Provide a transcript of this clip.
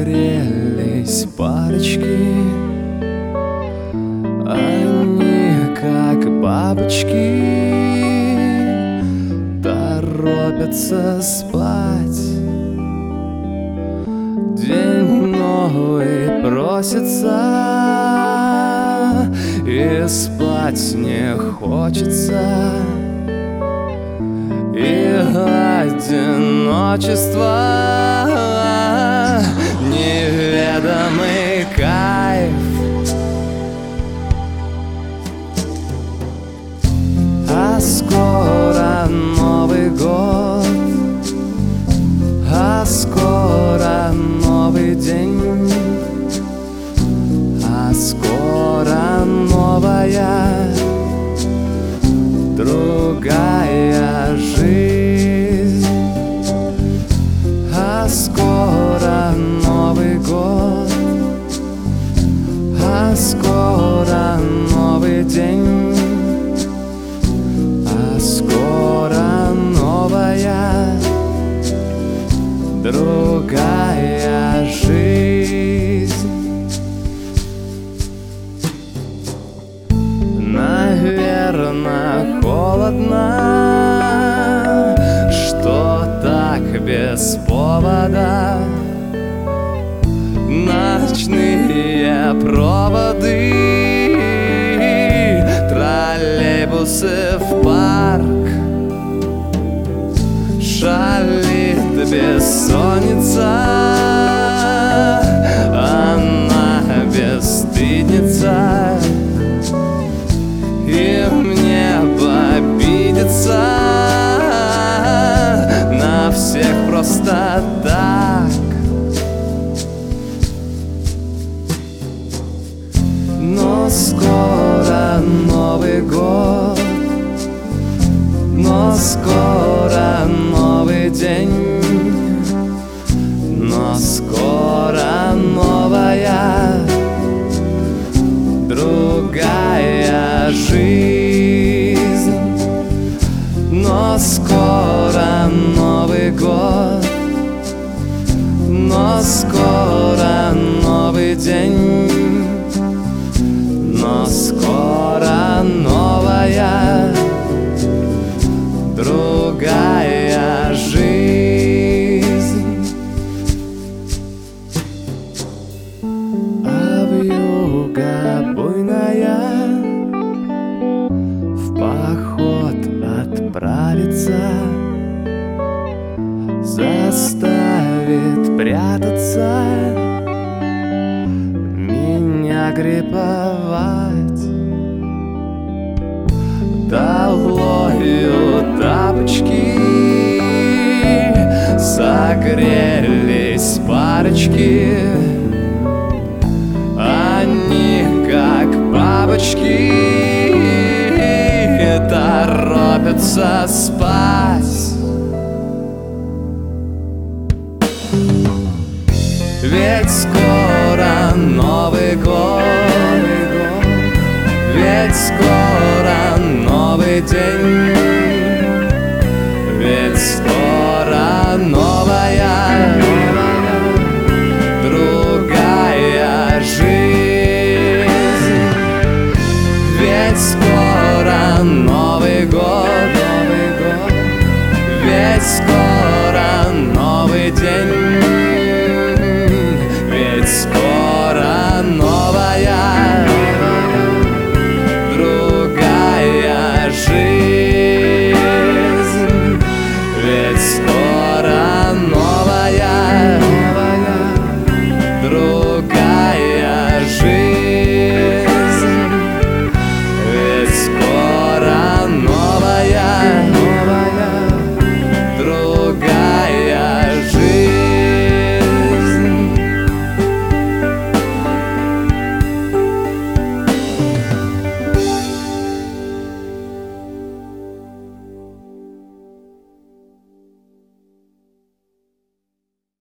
Согрелись парочки, они как бабочки торопятся спать. День новый просится, и спать не хочется, и одиночество неведомый кайф. А скоро Новый год, а скоро новый день, а скоро новая другая жизнь. А скоро Новый год, а скоро новый день, а скоро новая другая жизнь. Наверно, холодно, что так без повода. Ночные проводы, троллейбусы в парк. Шалит бессонница, она бесстыдница, и мне обидеться на всех просто так. Но скоро Новый год, но скоро новый день, но скоро новая другая жизнь. Но скоро Новый год, но скоро новый день, но скоро новая другая жизнь. А вьюга буйная в поход отправится, заставит прятаться, меня греповать. Долою тапочки, согрелись парочки, они как бабочки торопятся спать. Ведь скоро Новый год, ведь скоро новый день,